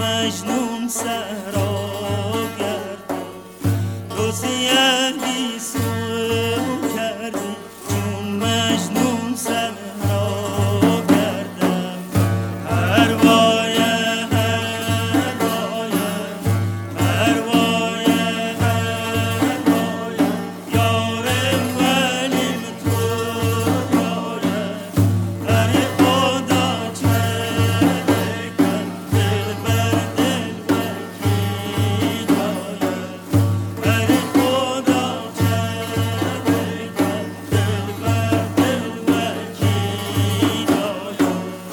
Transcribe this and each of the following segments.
مجنون سراب گردم روزیه بی سو کردی چون مجنون سراب گردم پروایه پروایه پروایه پروایه یارم ولیم تو یاره در خدا چه بکن دل بر دل وکی داره در خدا چه بکن دل بر دل وکی داره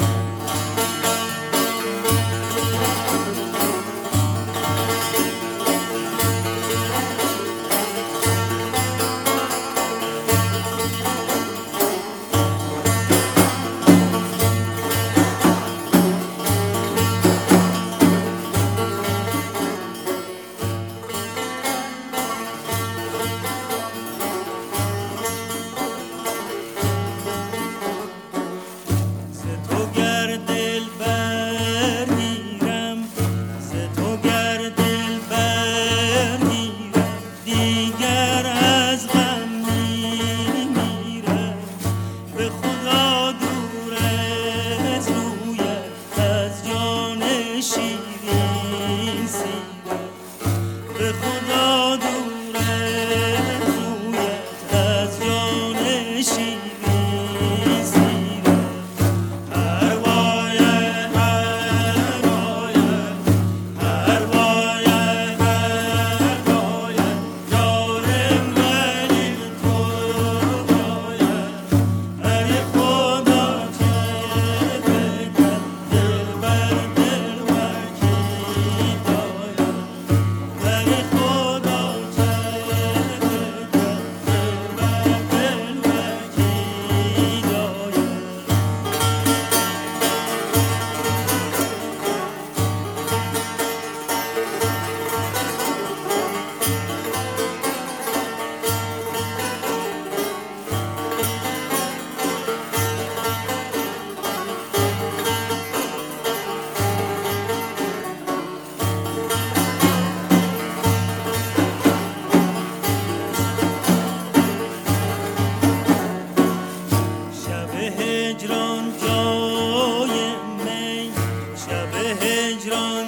ز تو گر دل برگیرم ز تو گر دل برگیرم دیگر از غم میمیرم به خدا دور از رویت از جان شیرین سیرم به خدا دور از رویت از جان شیرین سیرم پروایه پروایه پروایه پروایه یارم ولیم تو یاره در خدا چه بکن دل بر دل وکی داره در خدا چه بکن دل بر دل وکی داره شب هجران جای می شب هجران